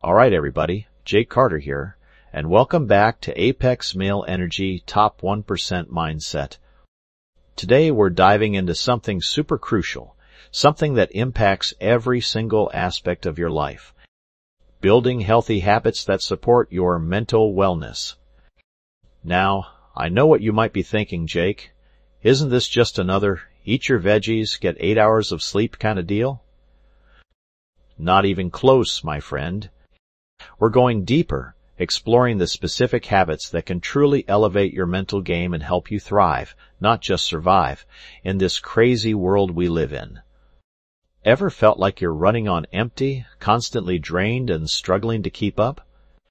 All right, everybody, Jake Carter here, and welcome back to Apex Male Energy Top 1% Mindset. Today we're diving into something super crucial, something that impacts every single aspect of your life. Building healthy habits that support your mental wellness. Now, I know what you might be thinking, Jake. Isn't this just another eat your veggies, get 8 hours of sleep kind of deal? Not even close, my friend. We're going deeper, exploring the specific habits that can truly elevate your mental game and help you thrive, not just survive, in this crazy world we live in. Ever felt like you're running on empty, constantly drained and struggling to keep up?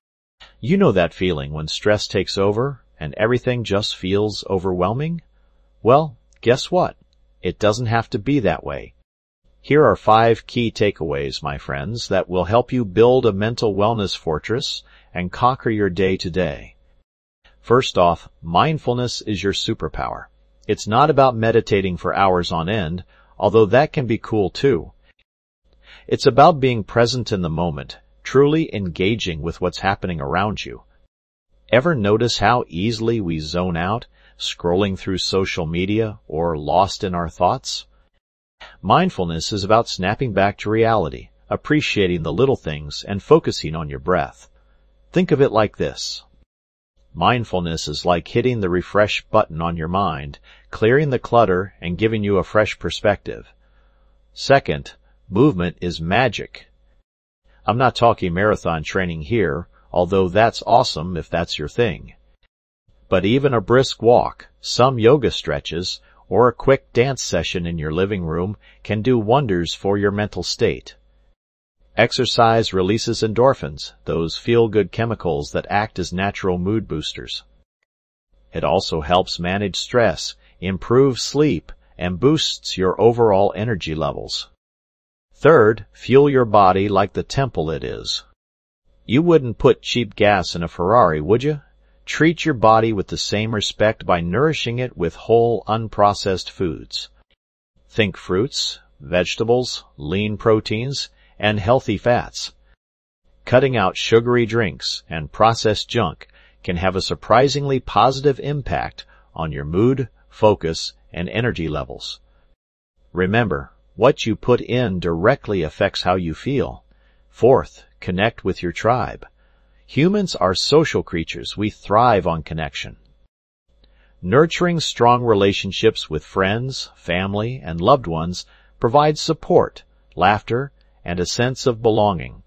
You know that feeling when stress takes over and everything just feels overwhelming? Well, guess what? It doesn't have to be that way. Here are 5 key takeaways, my friends, that will help you build a mental wellness fortress and conquer your day to day. First off, mindfulness is your superpower. It's not about meditating for hours on end, although that can be cool too. It's about being present in the moment, truly engaging with what's happening around you. Ever notice how easily we zone out, scrolling through social media or lost in our thoughts? Mindfulness is about snapping back to reality, appreciating the little things, and focusing on your breath. Think of it like this. Mindfulness is like hitting the refresh button on your mind, clearing the clutter and giving you a fresh perspective. Second, movement is magic. I'm not talking marathon training here, although that's awesome if that's your thing. But even a brisk walk, some yoga stretches, or a quick dance session in your living room can do wonders for your mental state. Exercise releases endorphins, those feel-good chemicals that act as natural mood boosters. It also helps manage stress, improve sleep, and boosts your overall energy levels. Third, fuel your body like the temple it is. You wouldn't put cheap gas in a Ferrari, would you? Treat your body with the same respect by nourishing it with whole, unprocessed foods. Think fruits, vegetables, lean proteins, and healthy fats. Cutting out sugary drinks and processed junk can have a surprisingly positive impact on your mood, focus, and energy levels. Remember, what you put in directly affects how you feel. Fourth, connect with your tribe. Humans are social creatures. We thrive on connection. Nurturing strong relationships with friends, family, and loved ones provides support, laughter, and a sense of belonging.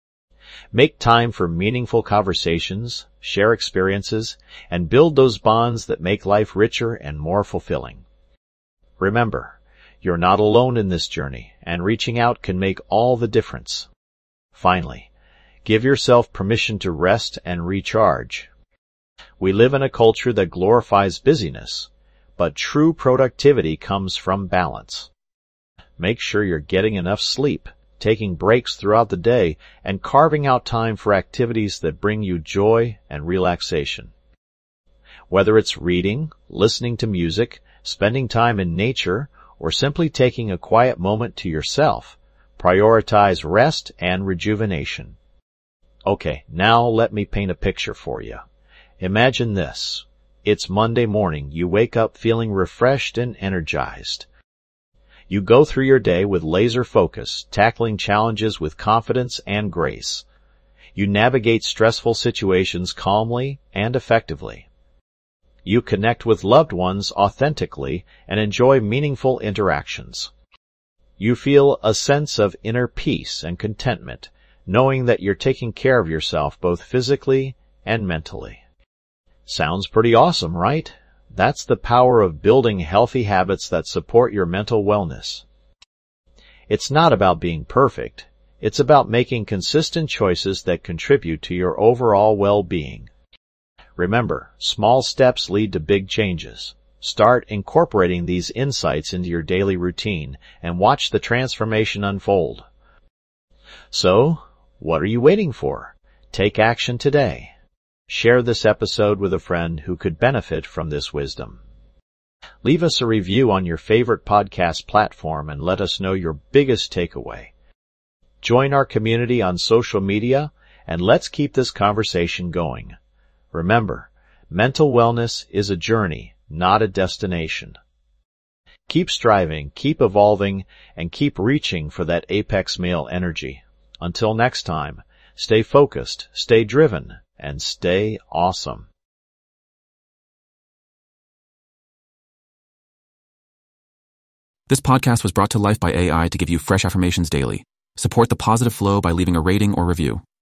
Make time for meaningful conversations, share experiences, and build those bonds that make life richer and more fulfilling. Remember, you're not alone in this journey, and reaching out can make all the difference. Finally, give yourself permission to rest and recharge. We live in a culture that glorifies busyness, but true productivity comes from balance. Make sure you're getting enough sleep, taking breaks throughout the day, and carving out time for activities that bring you joy and relaxation. Whether it's reading, listening to music, spending time in nature, or simply taking a quiet moment to yourself, prioritize rest and rejuvenation. Okay, now let me paint a picture for you. Imagine this. It's Monday morning. You wake up feeling refreshed and energized. You go through your day with laser focus, tackling challenges with confidence and grace. You navigate stressful situations calmly and effectively. You connect with loved ones authentically and enjoy meaningful interactions. You feel a sense of inner peace and contentment, knowing that you're taking care of yourself both physically and mentally. Sounds pretty awesome, right? That's the power of building healthy habits that support your mental wellness. It's not about being perfect. It's about making consistent choices that contribute to your overall well-being. Remember, small steps lead to big changes. Start incorporating these insights into your daily routine and watch the transformation unfold. So, what are you waiting for? Take action today. Share this episode with a friend who could benefit from this wisdom. Leave us a review on your favorite podcast platform and let us know your biggest takeaway. Join our community on social media and let's keep this conversation going. Remember, mental wellness is a journey, not a destination. Keep striving, keep evolving, and keep reaching for that apex male energy. Until next time, stay focused, stay driven, and stay awesome. This podcast was brought to life by AI to give you fresh affirmations daily. Support the positive flow by leaving a rating or review.